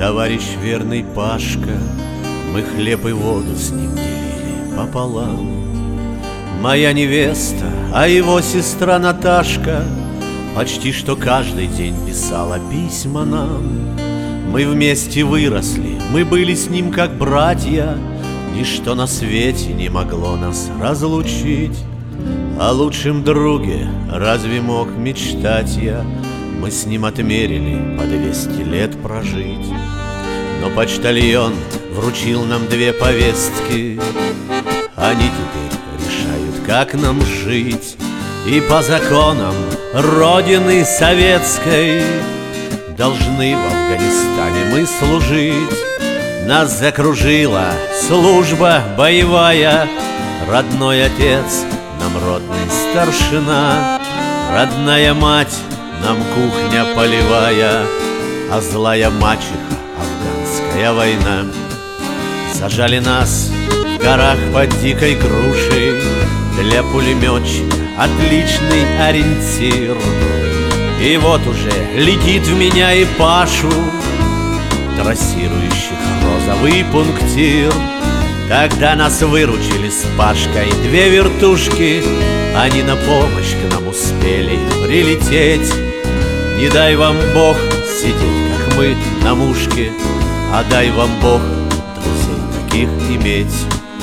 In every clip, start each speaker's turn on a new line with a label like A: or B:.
A: товарищ верный Пашка, мы хлеб и воду с ним делили пополам. Моя невеста, а его сестра Наташка почти что каждый день писала письма нам. Мы вместе выросли, мы были с ним как братья, ничто на свете не могло нас разлучить. О лучшем друге разве мог мечтать я? Мы с ним отмерили по 200 лет прожить. Но почтальон вручил нам 2 повестки, они теперь решают, как нам жить. И по законам Родины Советской должны в Афганистане мы служить. Нас закружила служба боевая, родной отец нам родный старшина, родная мать нам кухня полевая, а злая мачеха афганская война. Сажали нас в горах под дикой грушей, для пулеметчика отличный ориентир. И вот уже летит в меня и Пашу трассирующих розовый пунктир. Когда нас выручили с Пашкой 2 вертушки, они на помощь к нам успели прилететь. Не дай вам Бог сидеть, как мы, на мушке, а дай вам Бог друзей таких иметь.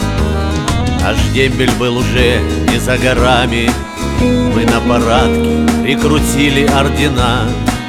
A: Наш дембель был уже не за горами, мы на парадке прикрутили ордена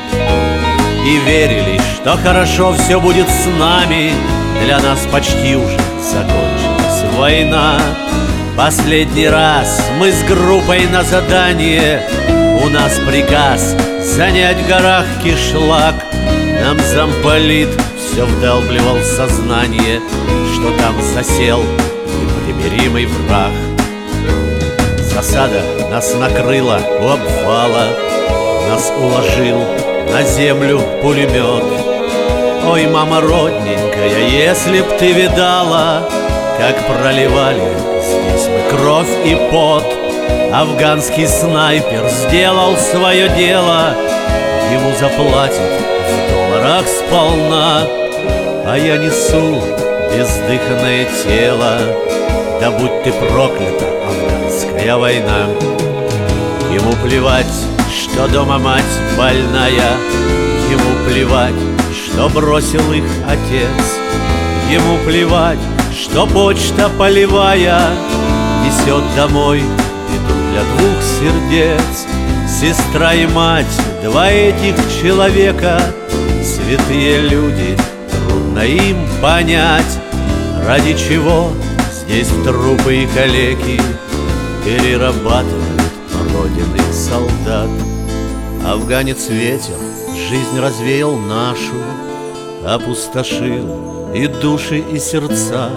A: и верили, что хорошо все будет с нами. Для нас почти уже закончилась война. Последний раз мы с группой на задание, у нас приказ занять в горах кишлак. Нам замполит все вдалбливал сознание, что там засел непримиримый враг. Засада нас накрыла у обвала, нас уложил на землю пулемет. Ой, мама родненькая, если б ты видала, как проливали здесь мы кровь и пот. Афганский снайпер сделал свое дело, ему заплатят в долларах сполна. А я несу бездыханное тело, да будь ты проклята, афганская война. Ему плевать, что дома мать больная, ему плевать, что бросил их отец. Ему плевать, что почта полевая несет домой беду для 2 сердец. Сестра и мать, 2 этих человека, святые люди, трудно им понять, ради чего здесь трупы и калеки перерабатывают родины солдат. Афганец ветер жизнь развеял нашу, опустошил и души, и сердца.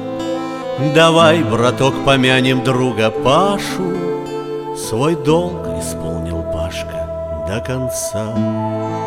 A: Давай, браток, помянем друга Пашу, свой долг исполнил Пашка до конца.